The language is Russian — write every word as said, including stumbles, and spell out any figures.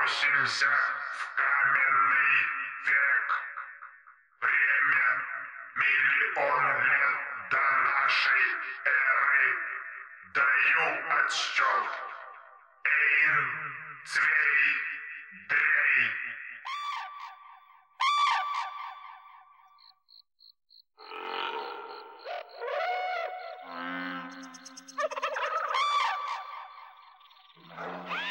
переносимся в каменный век. Время миллион лет до нашей эры. Даю отсчет. Эйн, Цвей, Дрей. Thank you.